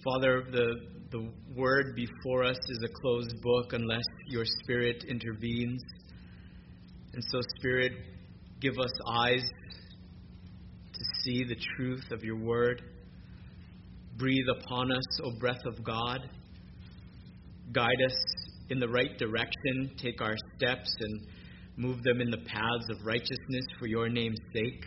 Father, the word before us is a closed book unless your Spirit intervenes. And so, Spirit, give us eyes to see the truth of your word. Breathe upon us, O breath of God. Guide us in the right direction. Take our steps and move them in the paths of righteousness for your name's sake.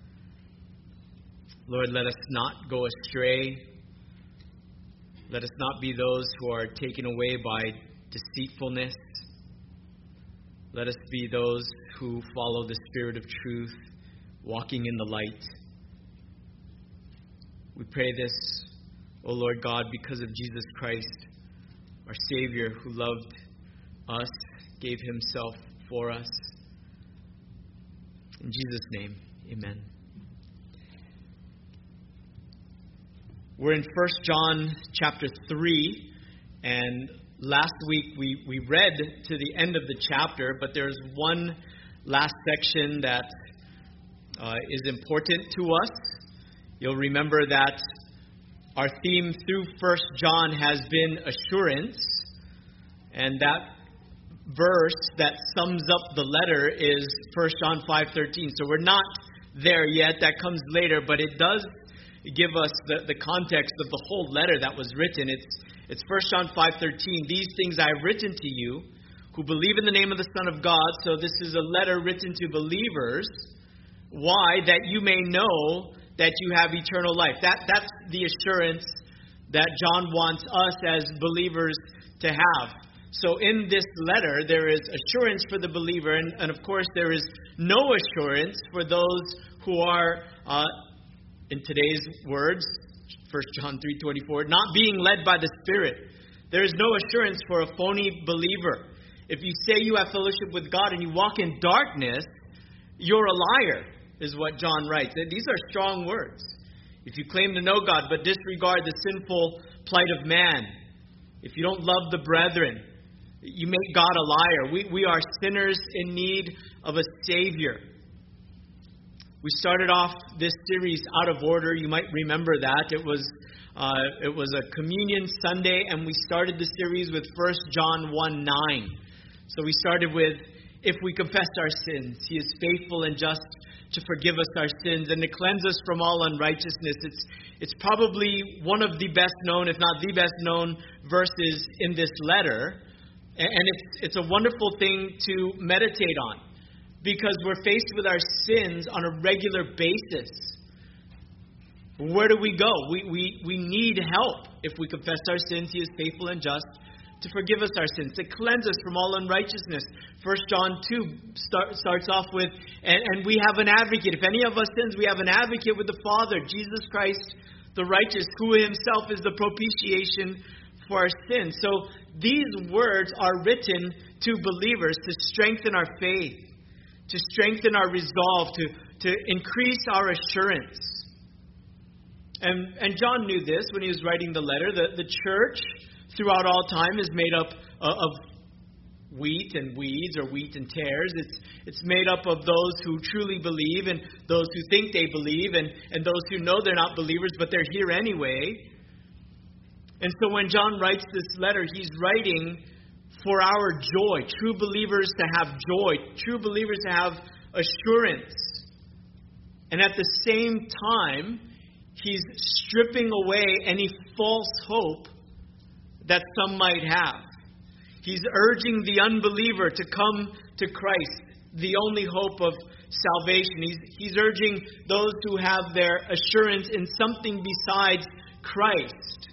Lord, let us not go astray. Let us not be those who are taken away by deceitfulness. Let us be those who follow the Spirit of truth, walking in the light. We pray this, O Lord God, because of Jesus Christ, our Savior, who loved us, gave himself for us. In Jesus' name, amen. We're in 1 John chapter 3, and last week we read to the end of the chapter, but there's one last section that is important to us. You'll remember that our theme through 1 John has been assurance, and that verse that sums up the letter is 1 John 5:13. So we're not there yet. That comes later, but it does give us the context of the whole letter that was written. It's 1 John 5:13. These things I have written to you who believe in the name of the Son of God. So this is a letter written to believers. Why? That you may know that you have eternal life. That's the assurance that John wants us as believers to have. So in this letter, there is assurance for the believer, and of course there is no assurance for those who are, in today's words, 1 John 3:24, not being led by the Spirit. There is no assurance for a phony believer. If you say you have fellowship with God and you walk in darkness, you're a liar, is what John writes. And these are strong words. If you claim to know God but disregard the sinful plight of man, if you don't love the brethren, you make God a liar. We are sinners in need of a Savior. We started off this series out of order. You might remember that. It was a communion Sunday, and we started the series with 1 John 1:9. So we started with, if we confess our sins, He is faithful and just to forgive us our sins and to cleanse us from all unrighteousness. It's probably one of the best known, if not the best known, verses in this letter. And it's a wonderful thing to meditate on, because we're faced with our sins on a regular basis. Where do we go? We need help. If we confess our sins, He is faithful and just to forgive us our sins, to cleanse us from all unrighteousness. 1 John 2 starts off with, and we have an advocate. If any of us sins, we have an advocate with the Father, Jesus Christ the righteous, who himself is the propitiation for our sins. So these words are written to believers to strengthen our faith, to strengthen our resolve, to increase our assurance. And John knew this when he was writing the letter. The church throughout all time is made up of wheat and weeds, or wheat and tares. It's made up of those who truly believe and those who think they believe, and those who know they're not believers but they're here anyway. And so when John writes this letter, he's writing for our joy, true believers to have joy, true believers to have assurance. And at the same time, he's stripping away any false hope that some might have. He's urging the unbeliever to come to Christ, the only hope of salvation. He's urging those who have their assurance in something besides Christ.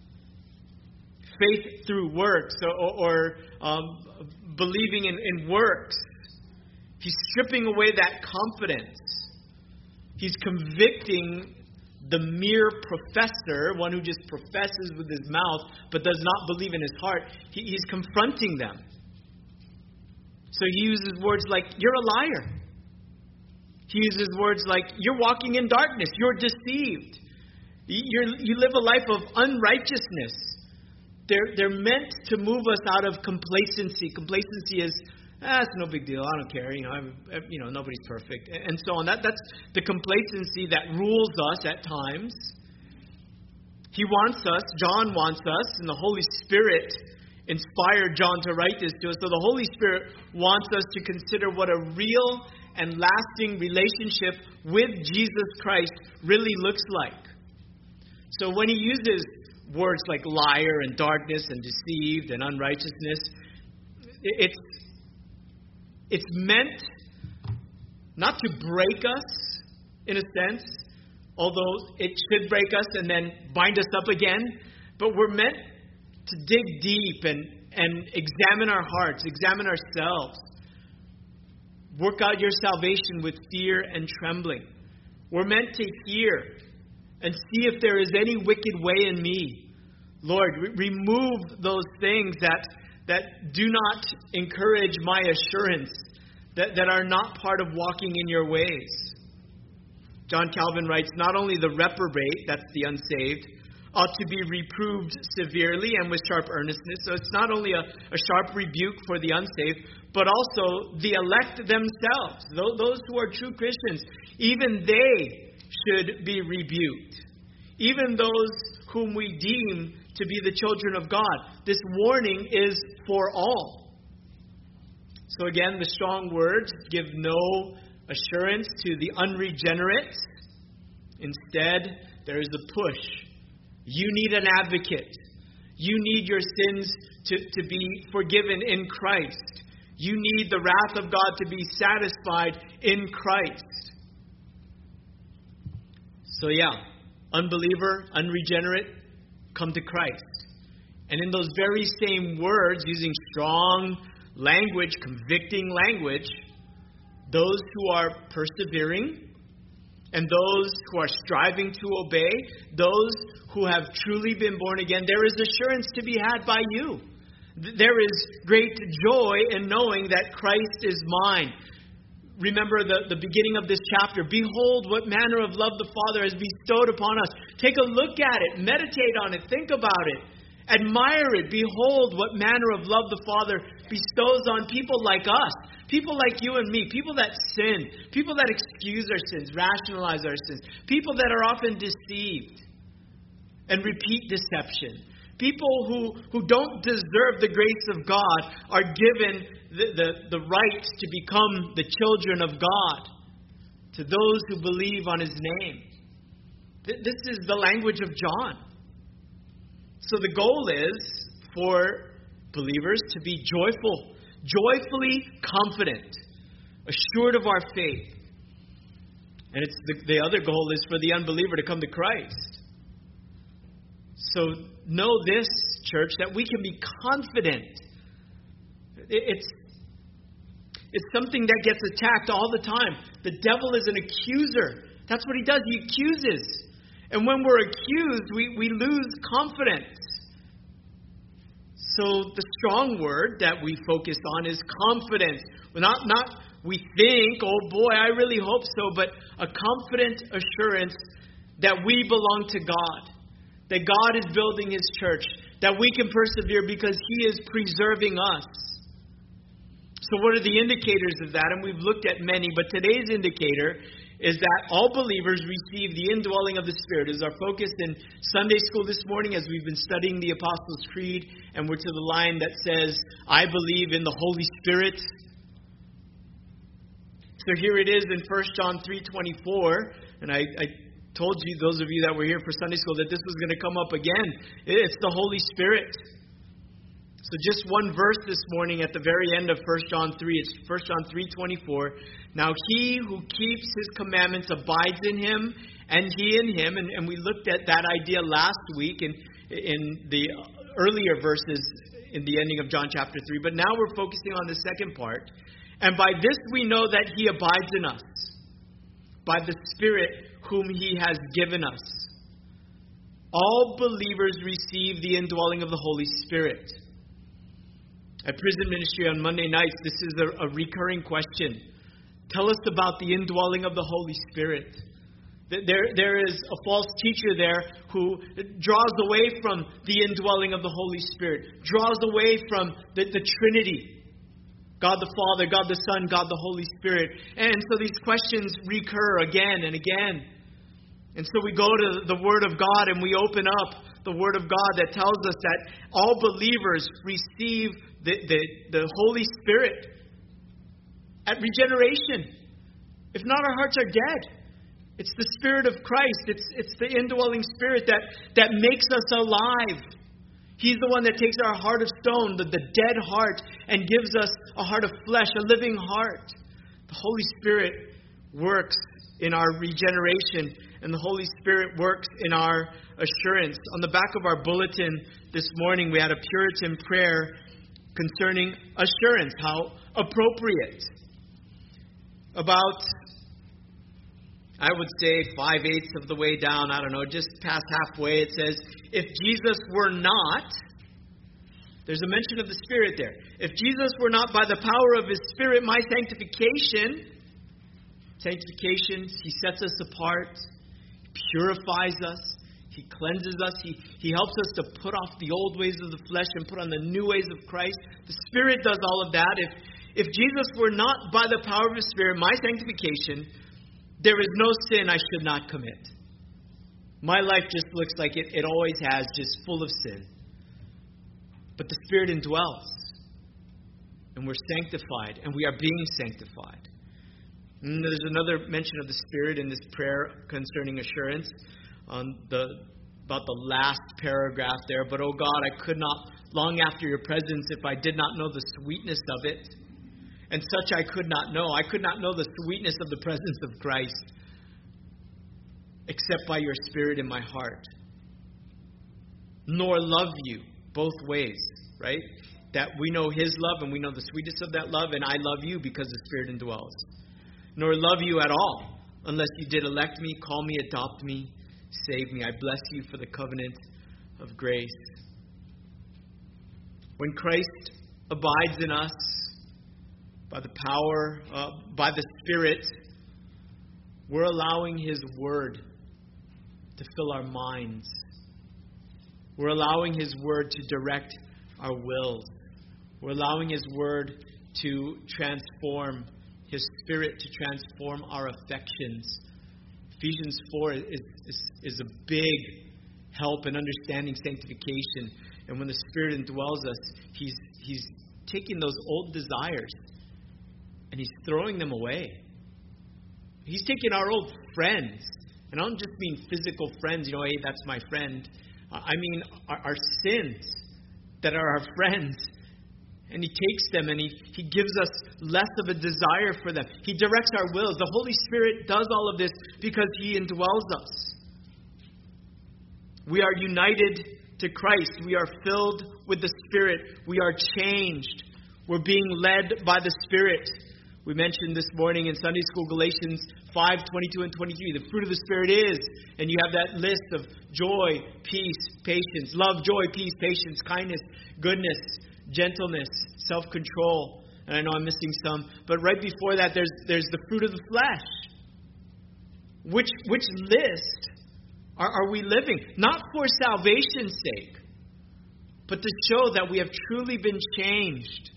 Faith through works, or believing in works. He's stripping away that confidence. He's convicting the mere professor, one who just professes with his mouth but does not believe in his heart. He's confronting them. So he uses words like, you're a liar. He uses words like, you're walking in darkness. You're deceived. You live a life of unrighteousness. They're meant to move us out of complacency. Complacency is, it's no big deal. I don't care. Nobody's perfect, and so on. That's the complacency that rules us at times. He wants us, John wants us, and the Holy Spirit inspired John to write this to us. So the Holy Spirit wants us to consider what a real and lasting relationship with Jesus Christ really looks like. So when he uses words like liar and darkness and deceived and unrighteousness, it's meant not to break us in a sense, although it should break us and then bind us up again, but we're meant to dig deep and examine our hearts, examine ourselves. Work out your salvation with fear and trembling. We're meant to hear and see if there is any wicked way in me. Lord, remove those things that do not encourage my assurance, that are not part of walking in your ways. John Calvin writes, not only the reprobate, that's the unsaved, ought to be reproved severely and with sharp earnestness. So it's not only a sharp rebuke for the unsaved, but also the elect themselves, those who are true Christians. Even they should be rebuked. Even those whom we deem to be the children of God. This warning is for all. So again, the strong words give no assurance to the unregenerate. Instead, there is a push. You need an advocate. You need your sins to be forgiven in Christ. You need the wrath of God to be satisfied in Christ. So unbeliever, unregenerate, come to Christ. And in those very same words, using strong language, convicting language, those who are persevering and those who are striving to obey, those who have truly been born again, there is assurance to be had by you. There is great joy in knowing that Christ is mine. Remember the beginning of this chapter. Behold, what manner of love the Father has bestowed upon us. Take a look at it. Meditate on it. Think about it. Admire it. Behold, what manner of love the Father bestows on people like us. People like you and me. People that sin. People that excuse our sins, rationalize our sins. People that are often deceived and repeat deception. People who don't deserve the grace of God are given the right to become the children of God to those who believe on His name. This is the language of John. So the goal is for believers to be joyful, joyfully confident, assured of our faith. And it's the other goal is for the unbeliever to come to Christ. So know this, church, that we can be confident. It's something that gets attacked all the time. The devil is an accuser. That's what he does. He accuses. And when we're accused, we lose confidence. So the strong word that we focus on is confidence. Not we think, oh boy, I really hope so, but a confident assurance that we belong to God. That God is building His church. That we can persevere because He is preserving us. So what are the indicators of that? And we've looked at many, but today's indicator is that all believers receive the indwelling of the Spirit. Is our focus in Sunday school this morning as we've been studying the Apostles' Creed, and we're to the line that says, I believe in the Holy Spirit. So here it is in 1 John 3:24, and I told you, those of you that were here for Sunday school, that this was going to come up again. It's the Holy Spirit. So just one verse this morning at the very end of 1 John 3. It's 1 John 3:24. Now he who keeps His commandments abides in Him, and He in him. And we looked at that idea last week in the earlier verses in the ending of John chapter 3. But now we're focusing on the second part. And by this we know that He abides in us, by the Spirit whom He has given us. All believers receive the indwelling of the Holy Spirit. At Prison Ministry on Monday nights, this is a recurring question. Tell us about the indwelling of the Holy Spirit. There is a false teacher there who draws away from the indwelling of the Holy Spirit, draws away from the Trinity. God the Father, God the Son, God the Holy Spirit. And so these questions recur again and again. And so we go to the Word of God and we open up the Word of God that tells us that all believers receive the Holy Spirit at regeneration. If not, our hearts are dead. It's the Spirit of Christ. It's the indwelling Spirit that makes us alive. He's the one that takes our heart of stone, the dead heart, and gives us a heart of flesh, a living heart. The Holy Spirit works in our regeneration, and the Holy Spirit works in our assurance. On the back of our bulletin this morning, we had a Puritan prayer concerning assurance, how appropriate. About, I would say, 5/8 of the way down, I don't know, just past halfway, it says, if Jesus were not, there's a mention of the Spirit there. If Jesus were not by the power of His Spirit, my sanctification, He sets us apart, purifies us, He cleanses us, He helps us to put off the old ways of the flesh and put on the new ways of Christ. The Spirit does all of that. If Jesus were not by the power of His Spirit, my sanctification, there is no sin I should not commit. My life just looks like it always has, just full of sin. But the Spirit indwells. And we're sanctified. And we are being sanctified. And there's another mention of the Spirit in this prayer concerning assurance. About the last paragraph there. But, oh God, I could not long after your presence if I did not know the sweetness of it. And such I could not know. I could not know the sweetness of the presence of Christ except by your Spirit in my heart. Nor love you both ways, right? That we know His love and we know the sweetness of that love, and I love you because the Spirit indwells. Nor love you at all unless you did elect me, call me, adopt me, save me. I bless you for the covenant of grace. When Christ abides in us, by the power, by the Spirit, we're allowing His Word to fill our minds. We're allowing His Word to direct our wills. We're allowing His Word to transform, His Spirit to transform our affections. Ephesians 4 is a big help in understanding sanctification. And when the Spirit indwells us, He's taking those old desires and He's throwing them away. He's taking our old friends. And I don't just mean physical friends, hey, that's my friend. I mean our sins that are our friends. And He takes them and He gives us less of a desire for them. He directs our wills. The Holy Spirit does all of this because He indwells us. We are united to Christ. We are filled with the Spirit. We are changed. We're being led by the Spirit. We mentioned this morning in Sunday school Galatians 5:22 and 23. The fruit of the Spirit is, and you have that list of joy, peace, patience, love, joy, peace, patience, kindness, goodness, gentleness, self-control. And I know I'm missing some, but right before that there's the fruit of the flesh. Which list are we living? Not for salvation's sake, but to show that we have truly been changed.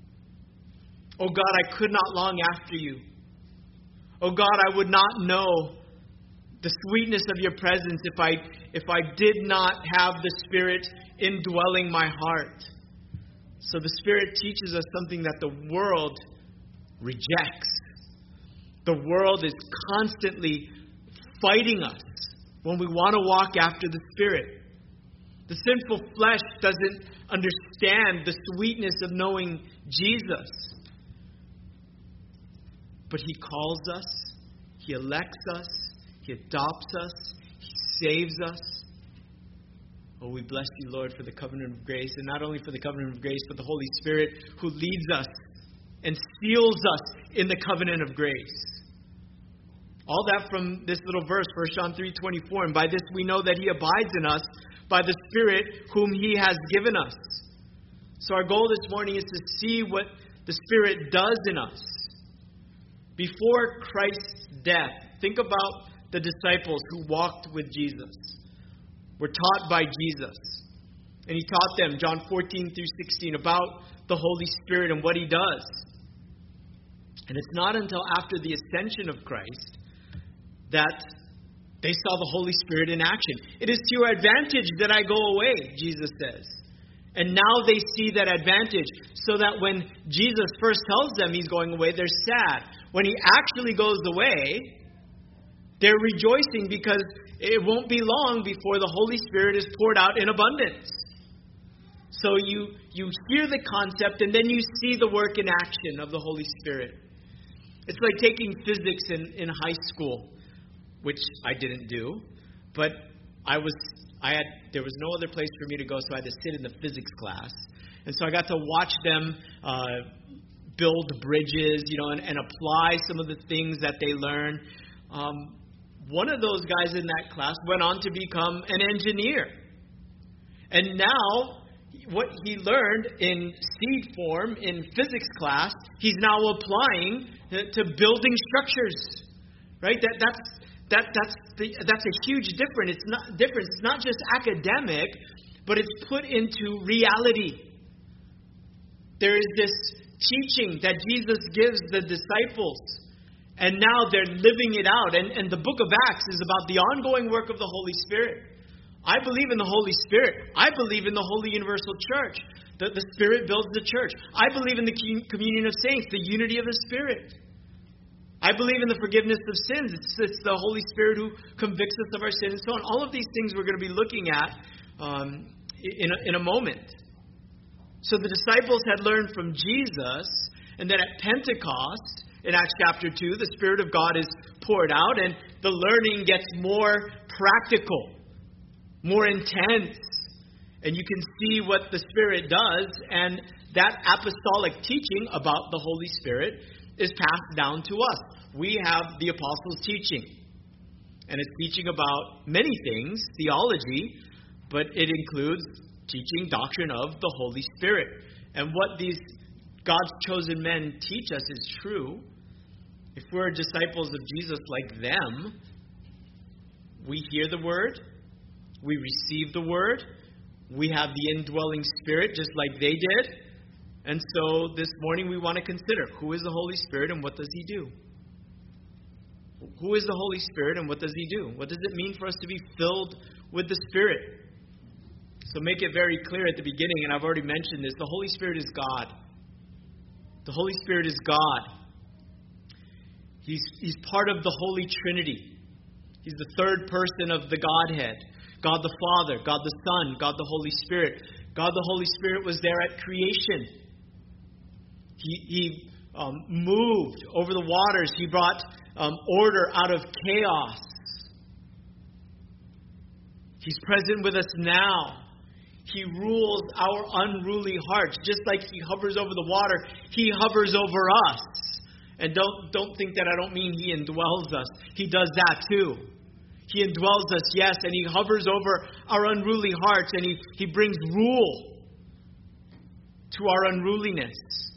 Oh God, I could not long after you. Oh God, I would not know the sweetness of your presence if I did not have the Spirit indwelling my heart. So the Spirit teaches us something that the world rejects. The world is constantly fighting us when we want to walk after the Spirit. The sinful flesh doesn't understand the sweetness of knowing Jesus. But He calls us, He elects us, He adopts us, He saves us. Oh, we bless you, Lord, for the covenant of grace, and not only for the covenant of grace, but the Holy Spirit who leads us and seals us in the covenant of grace. All that from this little verse, 1 John 3:24, and by this we know that He abides in us by the Spirit whom He has given us. So our goal this morning is to see what the Spirit does in us. Before Christ's death, think about the disciples who walked with Jesus, were taught by Jesus. And He taught them, John 14-16, about the Holy Spirit and what He does. And it's not until after the ascension of Christ that They saw the Holy Spirit in action. It is to your advantage that I go away, Jesus says. And now they see that advantage, so that when Jesus first tells them he's going away, they're sad. When he actually goes away, they're rejoicing because it won't be long before the Holy Spirit is poured out in abundance. So you hear the concept and then you see the work in action of the Holy Spirit. It's like taking physics in high school, which I didn't do, but there was no other place for me to go, so I had to sit in the physics class. And so I got to watch them build bridges, and apply some of the things that they learn. One of those guys in that class went on to become an engineer. And now, what he learned in seed form in physics class, he's now applying to building structures. Right? That's a huge difference. It's not just academic, but it's put into reality. There is this teaching that Jesus gives the disciples, and now they're living it out. And the book of Acts is about the ongoing work of the Holy Spirit. I believe in the Holy Spirit. I believe in the Holy Universal Church. The Spirit builds the church. I believe in the communion of saints, the unity of the Spirit. I believe in the forgiveness of sins. It's the Holy Spirit who convicts us of our sin and so on. All of these things we're going to be looking at in a moment. So the disciples had learned from Jesus, and then at Pentecost, in Acts chapter 2, the Spirit of God is poured out, and the learning gets more practical, more intense. And you can see what the Spirit does, and that apostolic teaching about the Holy Spirit is passed down to us. We have the apostles' teaching. And it's teaching about many things, theology, but it includes teaching doctrine of the Holy Spirit. And what these God's chosen men teach us is true. If we're disciples of Jesus like them, we hear the word, we receive the word, we have the indwelling Spirit just like they did. And so this morning we want to consider, who is the Holy Spirit and what does he do? Who is the Holy Spirit and what does he do? What does it mean for us to be filled with the Spirit? So make it very clear at the beginning, and I've already mentioned this, the Holy Spirit is God. The Holy Spirit is God. He's part of the Holy Trinity. He's the third person of the Godhead. God the Father, God the Son, God the Holy Spirit. God the Holy Spirit was there at creation. He moved over the waters. He brought order out of chaos. He's present with us now. He rules our unruly hearts. Just like he hovers over the water, he hovers over us. And don't think that I don't mean he indwells us. He does that too. He indwells us, yes, and he hovers over our unruly hearts, and he brings rule to our unruliness.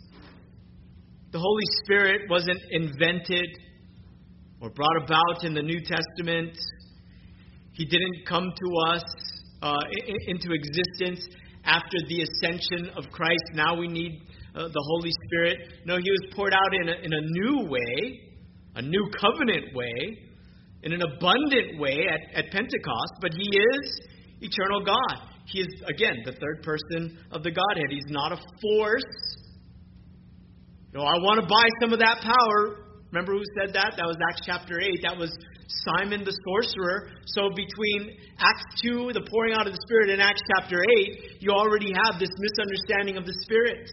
The Holy Spirit wasn't invented or brought about in the New Testament. He didn't come to us into existence after the ascension of Christ. Now we need the Holy Spirit. No, he was poured out in a new way, a new covenant way, in an abundant way at Pentecost, but he is eternal God. He is, again, the third person of the Godhead. He's not a force. I want to buy some of that power. Remember who said that? That was Acts chapter 8. That was Simon the sorcerer. So between Acts 2, the pouring out of the Spirit, and Acts chapter 8, you already have this misunderstanding of the Spirit.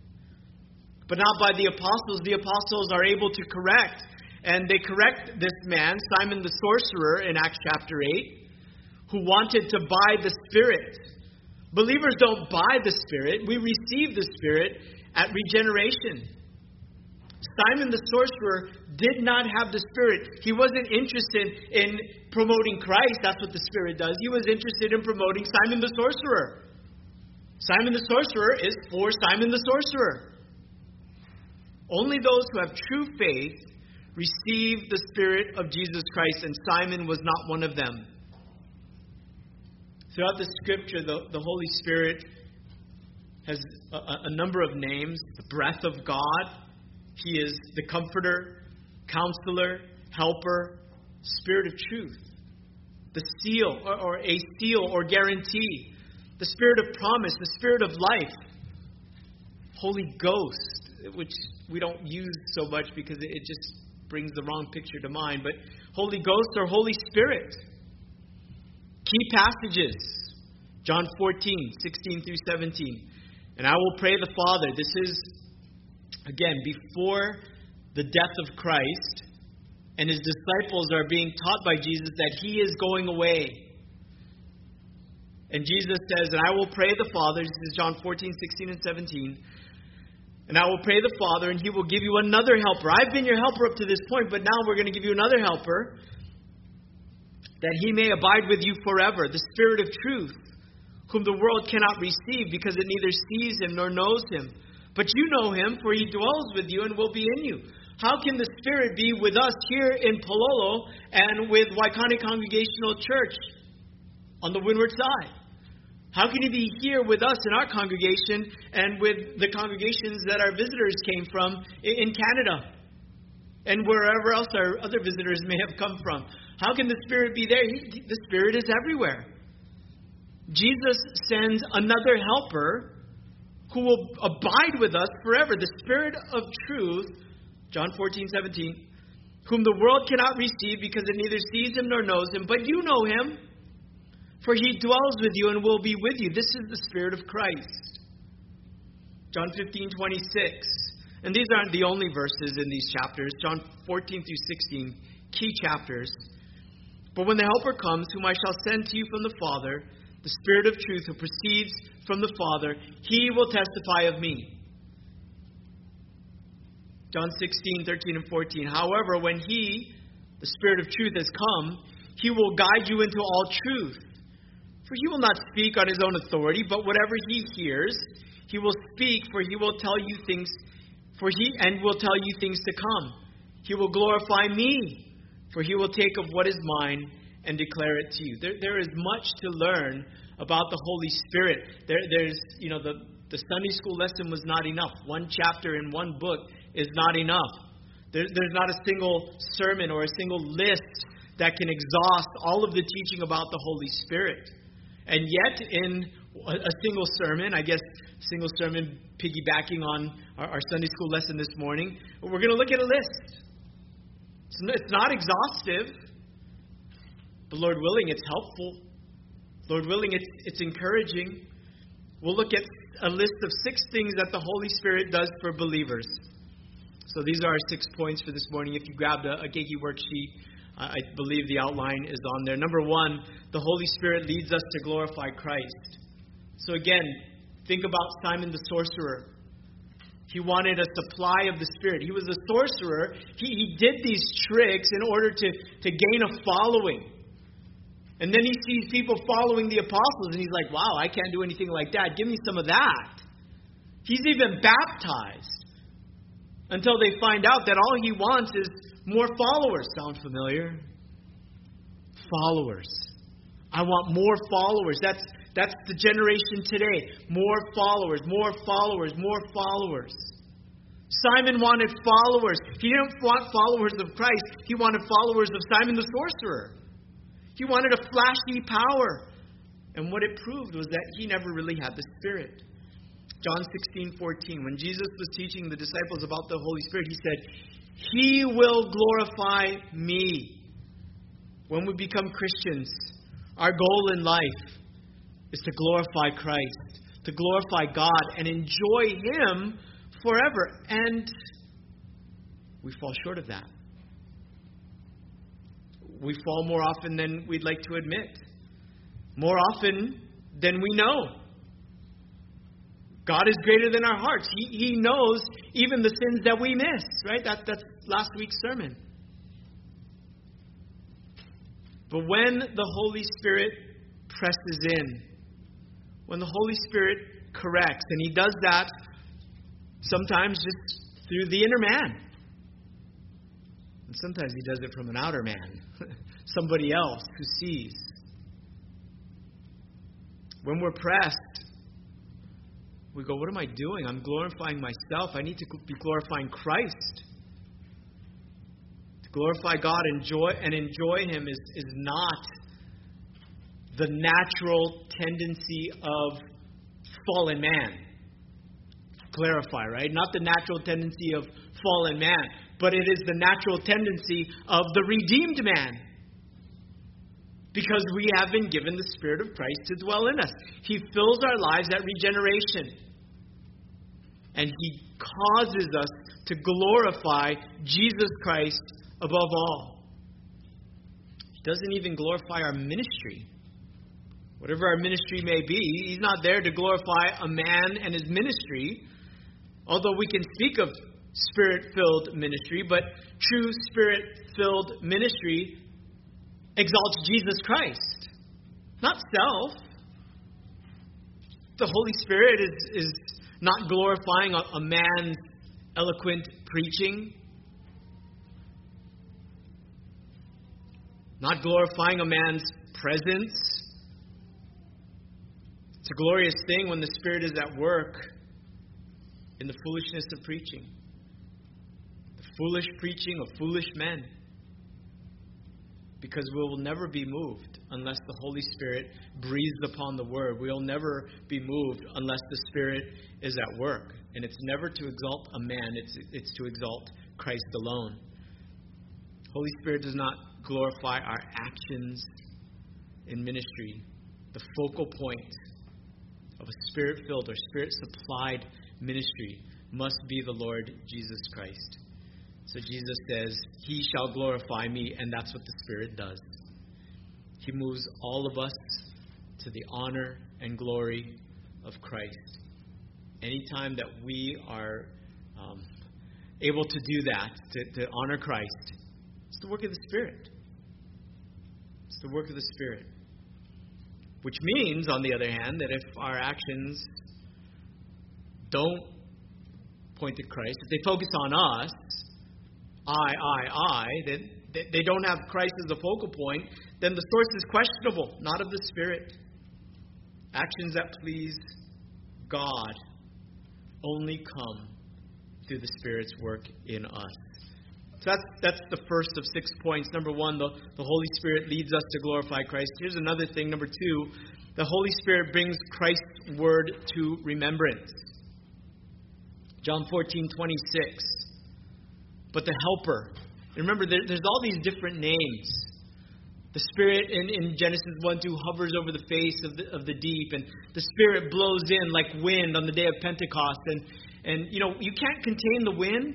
But not by the apostles. The apostles are able to correct. And they correct this man, Simon the sorcerer, in Acts chapter 8, who wanted to buy the Spirit. Believers don't buy the Spirit. We receive the Spirit at regeneration. Simon the sorcerer did not have the Spirit. He wasn't interested in promoting Christ. That's what the Spirit does. He was interested in promoting Simon the sorcerer. Simon the sorcerer is for Simon the sorcerer. Only those who have true faith receive the Spirit of Jesus Christ, and Simon was not one of them. Throughout the Scripture, the Holy Spirit has a number of names. The breath of God. He is the Comforter, Counselor, Helper, Spirit of Truth. the seal or a seal or guarantee, the Spirit of promise, the Spirit of life, Holy Ghost, which we don't use so much because it just brings the wrong picture to mind, but Holy Ghost or Holy Spirit. Key passages, John 14, 16 through 17. And I will pray the Father. This is, again, before the death of Christ, and his disciples are being taught by Jesus that he is going away. And Jesus says, and I will pray the Father, this is John 14, 16 and 17, and I will pray the Father, and he will give you another helper. I've been your helper up to this point, but now we're going to give you another helper, that he may abide with you forever, the Spirit of truth, whom the world cannot receive, because it neither sees him nor knows him. But you know him, for he dwells with you and will be in you. How can the Spirit be with us here in Pololo and with Waikani Congregational Church on the windward side? How can he be here with us in our congregation and with the congregations that our visitors came from in Canada and wherever else our other visitors may have come from? How can the Spirit be there? The Spirit is everywhere. Jesus sends another helper who will abide with us forever. The Spirit of truth, John 14, 17, whom the world cannot receive because it neither sees him nor knows him. But you know him, for he dwells with you and will be with you. This is the Spirit of Christ. John 15, 26. And these aren't the only verses in these chapters. John 14 through 16, key chapters. But when the Helper comes, whom I shall send to you from the Father, the Spirit of truth who proceeds from the Father, he will testify of me. John 16, 13 and 14. However, when he, the Spirit of truth, has come, he will guide you into all truth. For he will not speak on his own authority, but whatever he hears, he will speak, for he will tell you things, will tell you things to come. He will glorify me, for he will take of what is mine and declare it to you. There is much to learn about the Holy Spirit. There's, the Sunday school lesson was not enough. One chapter in one book is not enough. There's not a single sermon or a single list that can exhaust all of the teaching about the Holy Spirit. And yet, in a single sermon, piggybacking on our Sunday school lesson this morning, we're going to look at a list. It's not exhaustive, but Lord willing, it's helpful. Lord willing, it's encouraging. We'll look at a list of 6 things that the Holy Spirit does for believers. So these are our 6 points for this morning. If you grabbed a Keiki worksheet, I believe the outline is on there. Number 1, the Holy Spirit leads us to glorify Christ. So again, think about Simon the sorcerer. He wanted a supply of the Spirit. He was a sorcerer. He did these tricks in order to gain a following. And then he sees people following the apostles, and he's like, wow, I can't do anything like that. Give me some of that. He's even baptized until they find out that all he wants is more followers. Sound familiar? Followers. I want more followers. That's the generation today. More followers, more followers, more followers. Simon wanted followers. He didn't want followers of Christ. He wanted followers of Simon the sorcerer. He wanted a flashy power. And what it proved was that he never really had the Spirit. John 16:14. When Jesus was teaching the disciples about the Holy Spirit, he said, he will glorify me. When we become Christians, our goal in life is to glorify Christ, to glorify God, and enjoy him forever. And we fall short of that. We fall more often than we'd like to admit. More often than we know. God is greater than our hearts. He knows even the sins that we miss, right? That's last week's sermon. But when the Holy Spirit presses in, when the Holy Spirit corrects, and he does that sometimes just through the inner man. And sometimes he does it from an outer man, somebody else who sees. When we're pressed, we go, what am I doing? I'm glorifying myself. I need to be glorifying Christ. To glorify God and enjoy him is not the natural tendency of fallen man. Clarify, right? Not the natural tendency of fallen man, but it is the natural tendency of the redeemed man. Because we have been given the Spirit of Christ to dwell in us. He fills our lives at regeneration. And He causes us to glorify Jesus Christ above all. He doesn't even glorify our ministry. Whatever our ministry may be, He's not there to glorify a man and his ministry. Although we can speak of Spirit-filled ministry, but true Spirit-filled ministry exalts Jesus Christ, not self. The Holy Spirit is not glorifying a man's eloquent preaching, not glorifying a man's presence. It's a glorious thing when the Spirit is at work in the foolishness of preaching, the foolish preaching of foolish men. Because we will never be moved unless the Holy Spirit breathes upon the Word. We will never be moved unless the Spirit is at work. And it's never to exalt a man, it's to exalt Christ alone. Holy Spirit does not glorify our actions in ministry. The focal point of a Spirit-filled or Spirit-supplied ministry must be the Lord Jesus Christ. So Jesus says, He shall glorify me, and that's what the Spirit does. He moves all of us to the honor and glory of Christ. Anytime that we are able to do that, to honor Christ, it's the work of the Spirit. It's the work of the Spirit. Which means, on the other hand, that if our actions don't point to Christ, if they focus on us, then they don't have Christ as a focal point, then the source is questionable, not of the Spirit. Actions that please God only come through the Spirit's work in us. So that's the first of 6 points. Number one, the Holy Spirit leads us to glorify Christ. Here's another thing. Number two, the Holy Spirit brings Christ's word to remembrance. John 14:26. But the Helper. Remember, there's all these different names. The Spirit in Genesis 1:2 hovers over the face of the deep, and the Spirit blows in like wind on the day of Pentecost. And you can't contain the wind,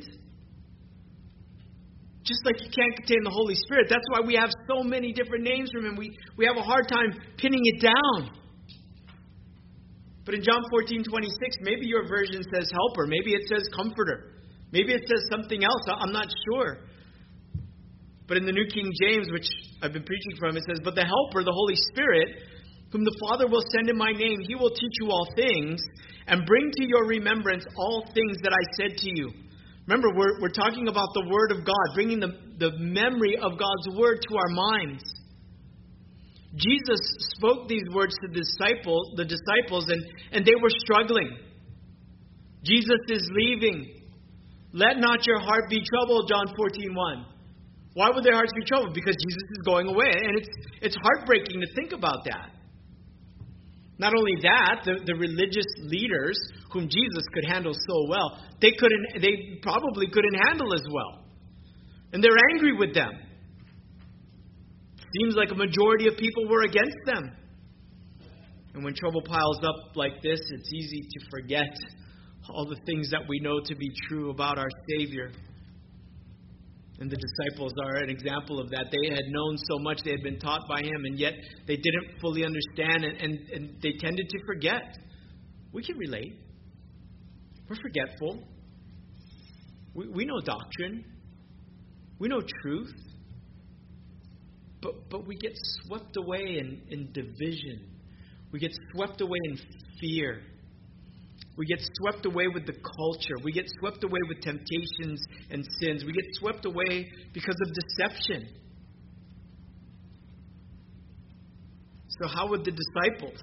just like you can't contain the Holy Spirit. That's why we have so many different names from Him. We have a hard time pinning it down. But in John 14:26, maybe your version says Helper, maybe it says Comforter. Maybe it says something else. I'm not sure. But in the New King James, which I've been preaching from, it says, But the Helper, the Holy Spirit, whom the Father will send in my name, He will teach you all things and bring to your remembrance all things that I said to you. Remember, we're talking about the Word of God, bringing the memory of God's Word to our minds. Jesus spoke these words to the disciples, and they were struggling. Jesus is leaving. Let not your heart be troubled, John 14:1. Why would their hearts be troubled? Because Jesus is going away. And it's heartbreaking to think about that. Not only that, the religious leaders, whom Jesus could handle so well, they probably couldn't handle as well. And they're angry with them. Seems like a majority of people were against them. And when trouble piles up like this, it's easy to forget all the things that we know to be true about our Savior. And the disciples are an example of that. They had known so much, they had been taught by Him, and yet they didn't fully understand, and they tended to forget. We can relate. We're forgetful. We know doctrine. We know truth. But we get swept away in division. We get swept away in fear. We get swept away with the culture. We get swept away with temptations and sins. We get swept away because of deception. So how would the disciples?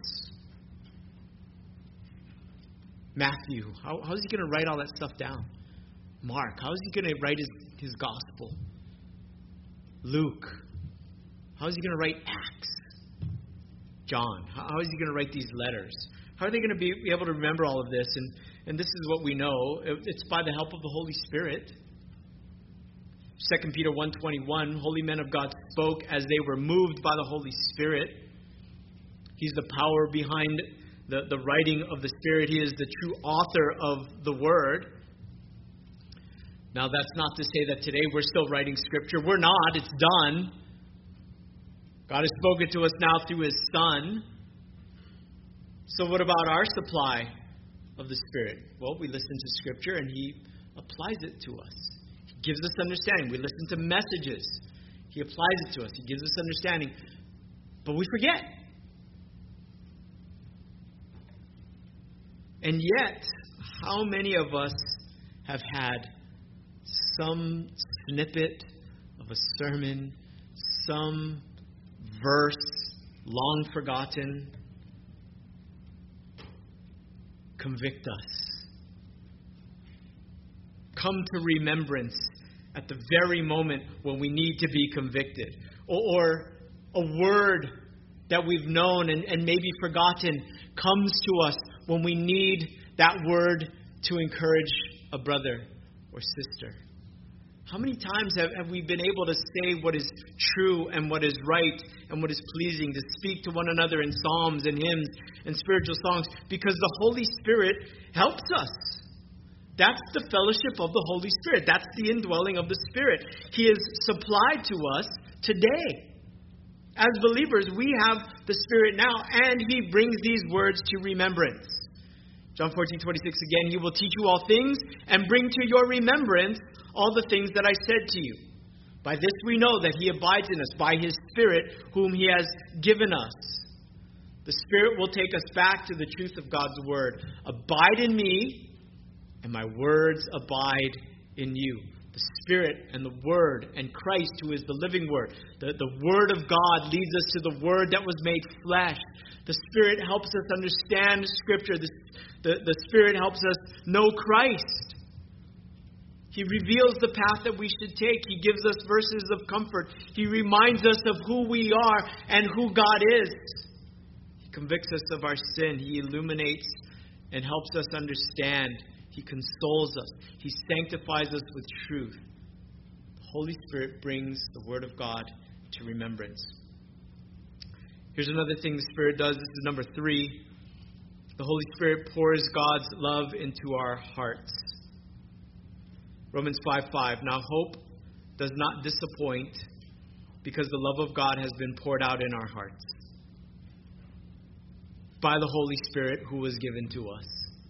Matthew, how is he going to write all that stuff down? Mark, how is he going to write his gospel? Luke, how is he going to write Acts? John? How is he going to write these letters? How are they going to be able to remember all of this? And this is what we know. It's by the help of the Holy Spirit. 2 Peter 1:21, holy men of God spoke as they were moved by the Holy Spirit. He's the power behind the writing of the Spirit. He is the true author of the Word. Now, that's not to say that today we're still writing Scripture. We're not. It's done. God has spoken to us now through His Son. So what about our supply of the Spirit? Well, we listen to Scripture and He applies it to us. He gives us understanding. We listen to messages. He applies it to us. He gives us understanding. But we forget. And yet, how many of us have had some snippet of a sermon, some verse long forgotten, convict us? Come to remembrance at the very moment when we need to be convicted. Or a word that we've known and maybe forgotten comes to us when we need that word to encourage a brother or sister. How many times have we been able to say what is true and what is right and what is pleasing, to speak to one another in psalms and hymns and spiritual songs? Because the Holy Spirit helps us. That's the fellowship of the Holy Spirit. That's the indwelling of the Spirit. He is supplied to us today. As believers, we have the Spirit now, and He brings these words to remembrance. John 14:26 again, He will teach you all things and bring to your remembrance all the things that I said to you. By this we know that He abides in us, by His Spirit whom He has given us. The Spirit will take us back to the truth of God's Word. Abide in me, and my words abide in you. The Spirit and the Word and Christ, who is the living Word. The Word of God leads us to the Word that was made flesh. The Spirit helps us understand Scripture. The Spirit helps us know Christ. He reveals the path that we should take. He gives us verses of comfort. He reminds us of who we are and who God is. He convicts us of our sin. He illuminates and helps us understand. He consoles us. He sanctifies us with truth. The Holy Spirit brings the Word of God to remembrance. Here's another thing the Spirit does. This is number 3. The Holy Spirit pours God's love into our hearts. Romans 5:5. Now hope does not disappoint, because the love of God has been poured out in our hearts by the Holy Spirit who was given to us.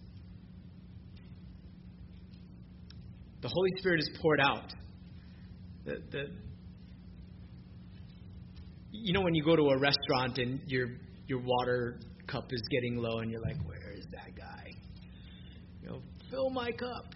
The Holy Spirit is poured out. You know when you go to a restaurant and your water cup is getting low and you're like, where is that guy? Fill my cup.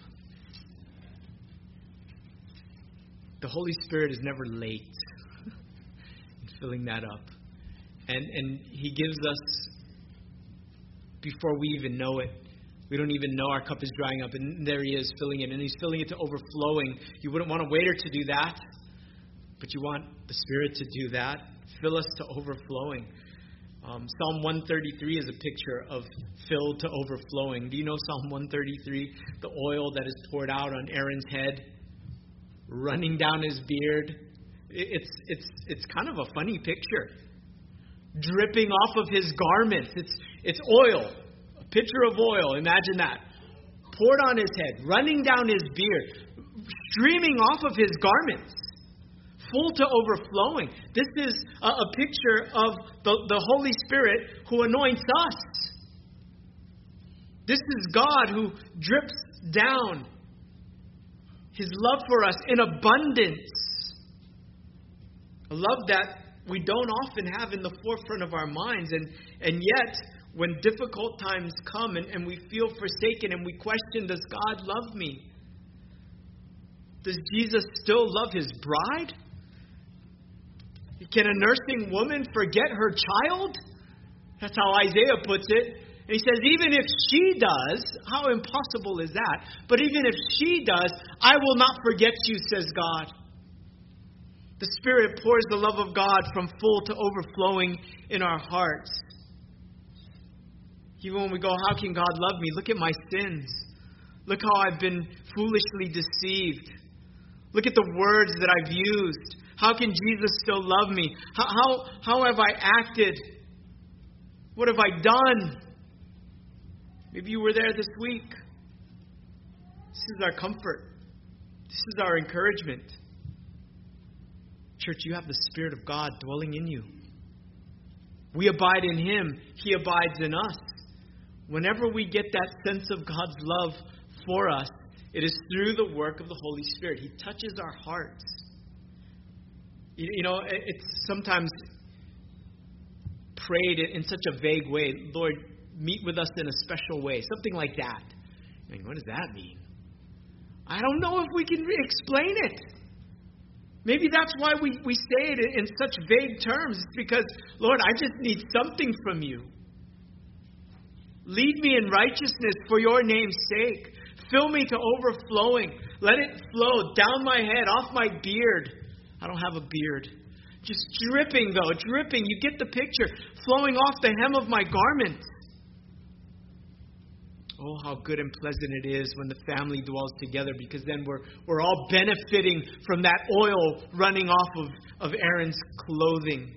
The Holy Spirit is never late in filling that up. And He gives us, before we even know it, we don't even know our cup is drying up, and there He is filling it, and He's filling it to overflowing. You wouldn't want a waiter to do that, but you want the Spirit to do that. Fill us to overflowing. Psalm 133 is a picture of filled to overflowing. Do you know Psalm 133? The oil that is poured out on Aaron's head, running down his beard. It's kind of a funny picture. Dripping off of his garments. It's oil. Pitcher of oil, imagine that. Poured on his head, running down his beard, streaming off of his garments, full to overflowing. This is a picture of the Holy Spirit who anoints us. This is God who drips down His love for us in abundance. A love that we don't often have in the forefront of our minds. And yet, when difficult times come and we feel forsaken and we question, does God love me? Does Jesus still love His bride? Can a nursing woman forget her child? That's how Isaiah puts it. And he says, even if she does, how impossible is that? But even if she does, I will not forget you, says God. The Spirit pours the love of God from full to overflowing in our hearts. Even when we go, how can God love me? Look at my sins. Look how I've been foolishly deceived. Look at the words that I've used. How can Jesus still love me? How have I acted? What have I done? Maybe you were there this week. This is our comfort. This is our encouragement. Church, you have the Spirit of God dwelling in you. We abide in Him. He abides in us. Whenever we get that sense of God's love for us, it is through the work of the Holy Spirit. He touches our hearts. You know, it's sometimes prayed in such a vague way. Lord, meet with us in a special way. Something like that. I mean, what does that mean? I don't know if we can explain it. Maybe that's why we say it in such vague terms. It's because, Lord, I just need something from you. Lead me in righteousness for your name's sake. Fill me to overflowing. Let it flow down my head, off my beard. I don't have a beard. Just dripping, though. Dripping. You get the picture. Flowing off the hem of my garment. Oh, how good and pleasant it is when the family dwells together, because then we're all benefiting from that oil running off of Aaron's clothing.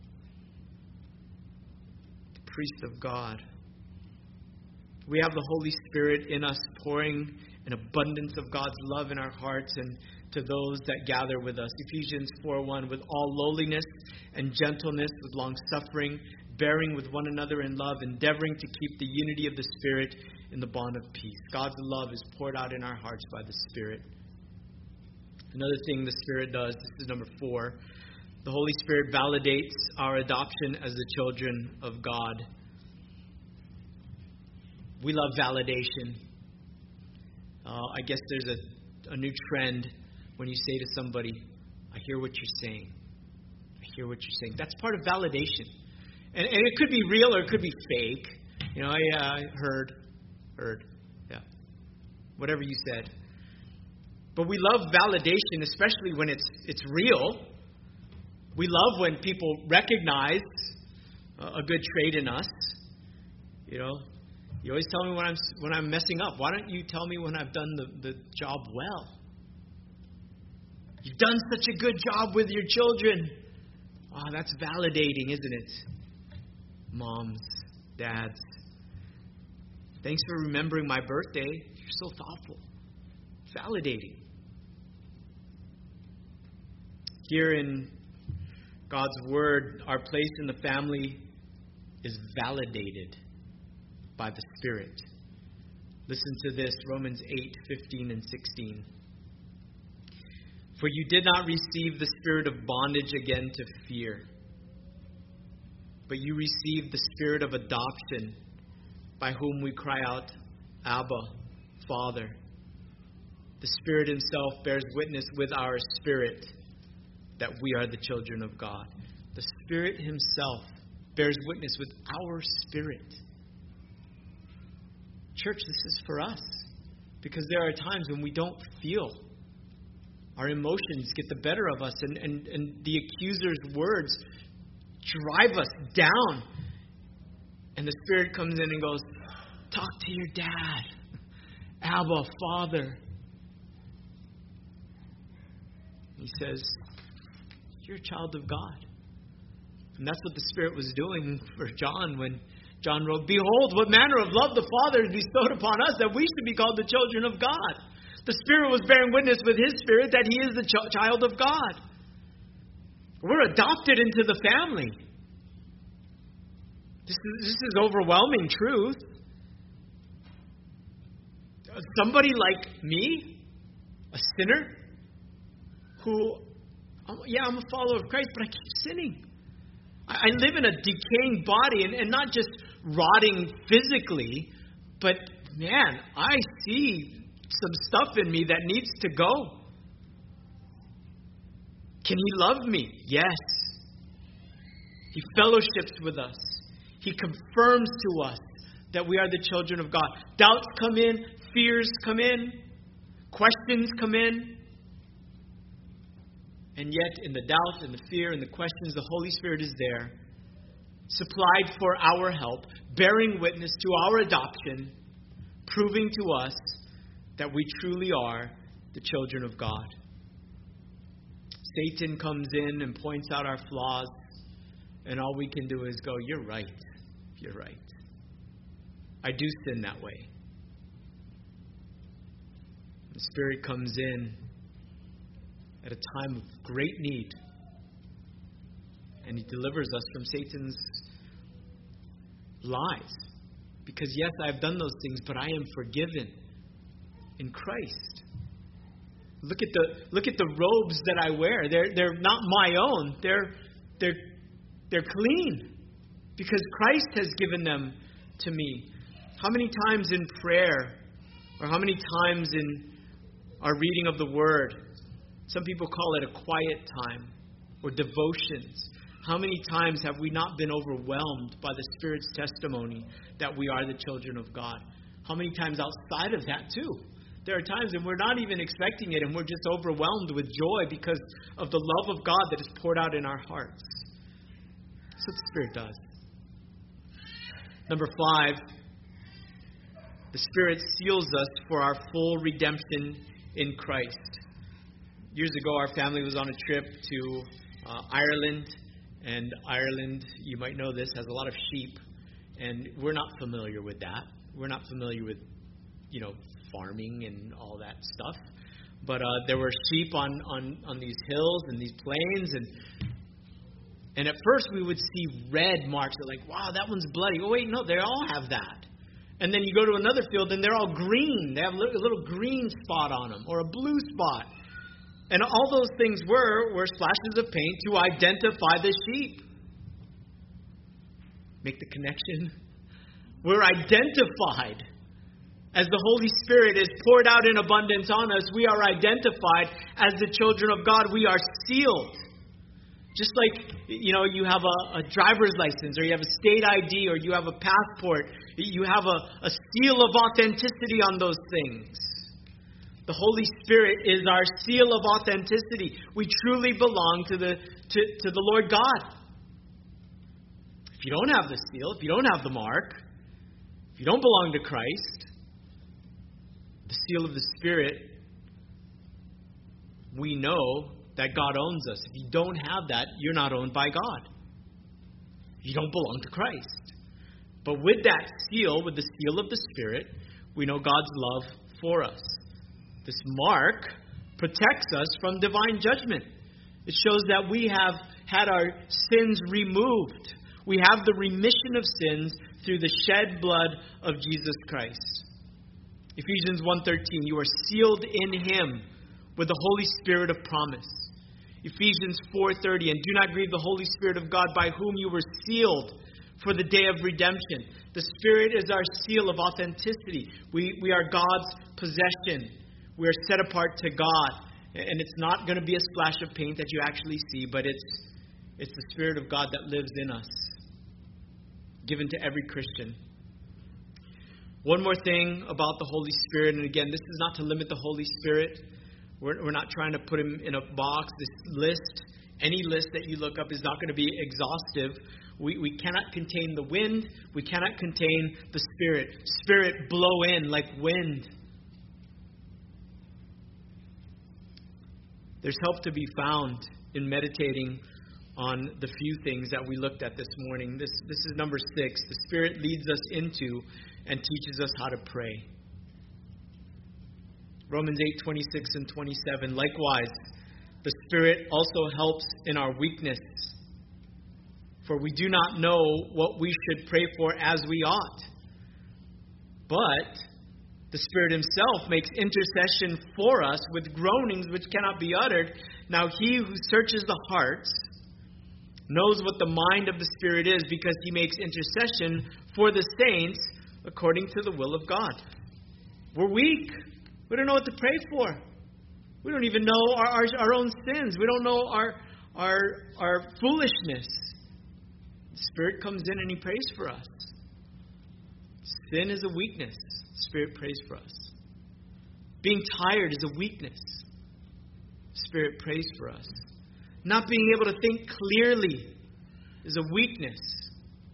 The priest of God. We have the Holy Spirit in us, pouring an abundance of God's love in our hearts and to those that gather with us. Ephesians 4:1, with all lowliness and gentleness, with long suffering, bearing with one another in love, endeavoring to keep the unity of the Spirit in the bond of peace. God's love is poured out in our hearts by the Spirit. Another thing the Spirit does, this is number 4, the Holy Spirit validates our adoption as the children of God. We love validation. I guess there's a new trend when you say to somebody, I hear what you're saying. I hear what you're saying. That's part of validation. And it could be real or it could be fake. You know, I heard. Yeah. Whatever you said. But we love validation, especially when it's real. We love when people recognize a good trait in us. You know, you always tell me when I'm messing up. Why don't you tell me when I've done the job well? You've done such a good job with your children. Wow, that's validating, isn't it? Moms, dads, thanks for remembering my birthday. You're so thoughtful. Validating. Here in God's Word, our place in the family is validated by the Spirit. Listen to this, Romans 8:15 and 16. For you did not receive the spirit of bondage again to fear, but you received the spirit of adoption, by whom we cry out, Abba, Father. The Spirit Himself bears witness with our spirit that we are the children of God. The Spirit Himself bears witness with our spirit. Church, this is for us, because there are times when we don't feel. Our emotions get the better of us, and the accuser's words drive us down. And the Spirit comes in and goes, talk to your dad. Abba, Father. He says, you're a child of God. And that's what the Spirit was doing for John when John wrote, behold, what manner of love the Father has bestowed upon us, that we should be called the children of God. The Spirit was bearing witness with His Spirit that He is the child of God. We're adopted into the family. This is overwhelming truth. Somebody like me, a sinner, who, I'm a follower of Christ, but I keep sinning. I live in a decaying body, and not just rotting physically, but man, I see some stuff in me that needs to go. Can He love me? Yes. He fellowships with us. He confirms to us that we are the children of God. Doubts come in, fears come in, questions come in. And yet, in the doubt and the fear and the questions, the Holy Spirit is there supplied for our help, bearing witness to our adoption, proving to us that we truly are the children of God. Satan comes in and points out our flaws, and all we can do is go, "You're right. You're right. I do sin that way." The Spirit comes in at a time of great need, and He delivers us from Satan's lies. Because yes, I've done those things, but I am forgiven in Christ. Look at the robes that I wear. They're not my own. They're clean because Christ has given them to me. How many times in prayer, or how many times in our reading of the Word, some people call it a quiet time or devotions. How many times have we not been overwhelmed by the Spirit's testimony that we are the children of God? How many times outside of that too? There are times when we're not even expecting it and we're just overwhelmed with joy because of the love of God that is poured out in our hearts. That's what the Spirit does. Number 5, the Spirit seals us for our full redemption in Christ. Years ago, our family was on a trip to Ireland. And Ireland, you might know this, has a lot of sheep. And we're not familiar with that. We're not familiar with, farming and all that stuff. But there were sheep on these hills and these plains. And at first we would see red marks. They're like, wow, that one's bloody. Oh, wait, no, they all have that. And then you go to another field and they're all green. They have a little green spot on them or a blue spot. And all those things were splashes of paint to identify the sheep. Make the connection. We're identified. As the Holy Spirit is poured out in abundance on us, we are identified as the children of God. We are sealed. Just like, you have a driver's license, or you have a state ID, or you have a passport. You have a seal of authenticity on those things. The Holy Spirit is our seal of authenticity. We truly belong to the Lord God. If you don't have the seal, if you don't have the mark, if you don't belong to Christ, the seal of the Spirit, we know that God owns us. If you don't have that, you're not owned by God. You don't belong to Christ. But with that seal, with the seal of the Spirit, we know God's love for us. This mark protects us from divine judgment. It shows that we have had our sins removed. We have the remission of sins through the shed blood of Jesus Christ. Ephesians 1:13, you are sealed in Him with the Holy Spirit of promise. Ephesians 4:30, and do not grieve the Holy Spirit of God by whom you were sealed for the day of redemption. The Spirit is our seal of authenticity. We are God's possession. We are set apart to God. And it's not going to be a splash of paint that you actually see, but it's the Spirit of God that lives in us, given to every Christian. One more thing about the Holy Spirit, and again, this is not to limit the Holy Spirit. We're not trying to put Him in a box. This list, any list that you look up, is not going to be exhaustive. We cannot contain the wind. We cannot contain the Spirit. Spirit blow in like wind. There's help to be found in meditating on the few things that we looked at this morning. This is number 6. The Spirit leads us into and teaches us how to pray. Romans 8:26 and 27. Likewise, the Spirit also helps in our weakness. For we do not know what we should pray for as we ought. But the Spirit Himself makes intercession for us with groanings which cannot be uttered. Now He who searches the hearts knows what the mind of the Spirit is, because He makes intercession for the saints according to the will of God. We're weak. We don't know what to pray for. We don't even know our own sins. We don't know our foolishness. The Spirit comes in and He prays for us. Sin is a weakness. The Spirit prays for us. Being tired is a weakness. The Spirit prays for us. Not being able to think clearly is a weakness.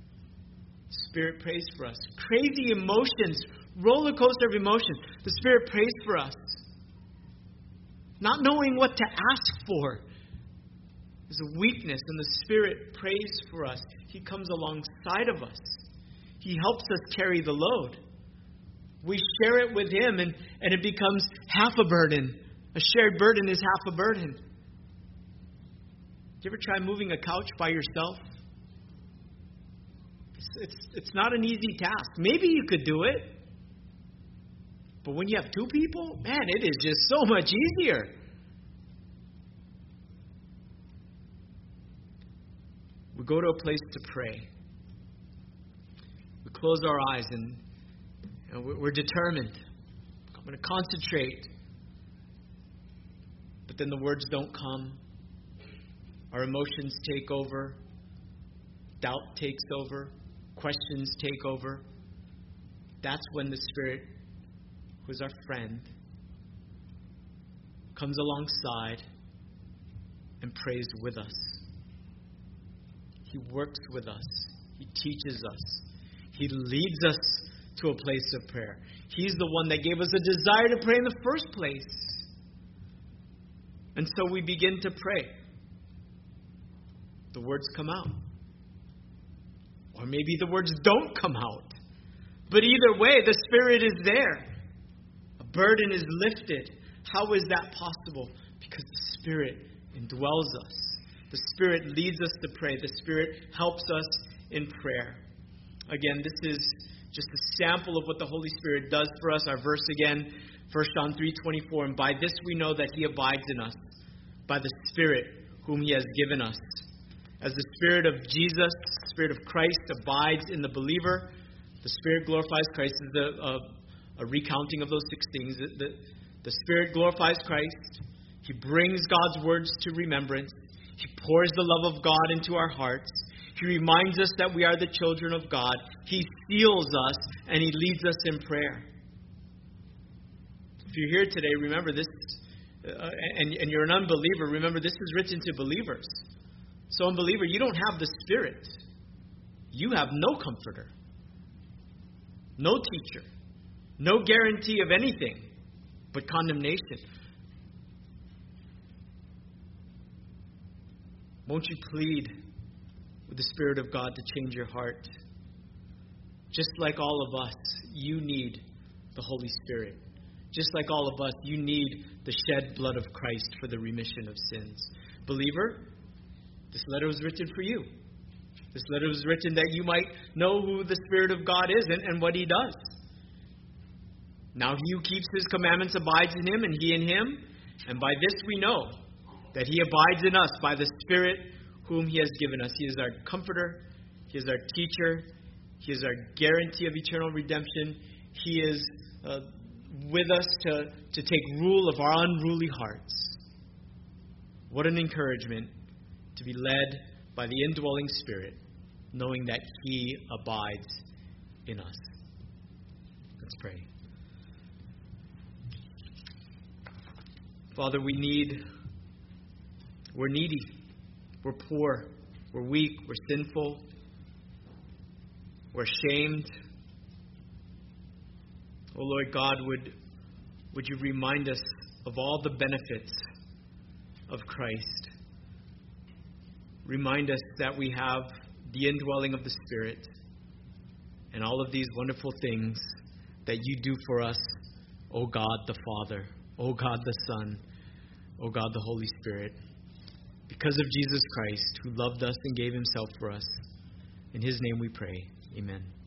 Spirit prays for us. Crazy emotions, roller coaster of emotions. The Spirit prays for us. Not knowing what to ask for is a weakness, and the Spirit prays for us. He comes alongside of us. He helps us carry the load. We share it with Him, and it becomes half a burden. A shared burden is half a burden. Did you ever try moving a couch by yourself? It's not an easy task. Maybe you could do it. But when you have two people, man, it is just so much easier. We go to a place to pray. We close our eyes and we're determined. I'm going to concentrate. But then the words don't come. Our emotions take over. Doubt takes over. Questions take over. That's when the Spirit, who is our friend, comes alongside and prays with us. He works with us. He teaches us. He leads us to a place of prayer. He's the one that gave us a desire to pray in the first place. And so we begin to pray. The words come out. Or maybe the words don't come out. But either way, the Spirit is there. A burden is lifted. How is that possible? Because the Spirit indwells us. The Spirit leads us to pray. The Spirit helps us in prayer. Again, this is just a sample of what the Holy Spirit does for us. Our verse again, 1 John 3:24. And by this we know that He abides in us, by the Spirit whom He has given us. As the Spirit of Jesus, the Spirit of Christ abides in the believer, the Spirit glorifies Christ. This is a recounting of those 6 things. The Spirit glorifies Christ. He brings God's words to remembrance. He pours the love of God into our hearts. He reminds us that we are the children of God. He seals us, and He leads us in prayer. If you're here today, remember this, and you're an unbeliever, remember this is written to believers. So, unbeliever, you don't have the Spirit. You have no comforter, no teacher, no guarantee of anything but condemnation. Won't you plead with the Spirit of God to change your heart? Just like all of us, you need the Holy Spirit. Just like all of us, you need the shed blood of Christ for the remission of sins. Believer, this letter was written for you. This letter was written that you might know who the Spirit of God is and what He does. Now He who keeps His commandments abides in Him, and He in Him. And by this we know that He abides in us by the Spirit whom He has given us. He is our comforter. He is our teacher. He is our guarantee of eternal redemption. He is with us to take rule of our unruly hearts. What an encouragement to be led by the indwelling Spirit, knowing that He abides in us. Let's pray. Father, we're needy, we're poor, we're weak, we're sinful, we're ashamed. Oh Lord God, would you remind us of all the benefits of Christ? Remind us that we have the indwelling of the Spirit and all of these wonderful things that you do for us, O God the Father, O God the Son, O God the Holy Spirit. Because of Jesus Christ, who loved us and gave Himself for us. In His name we pray. Amen.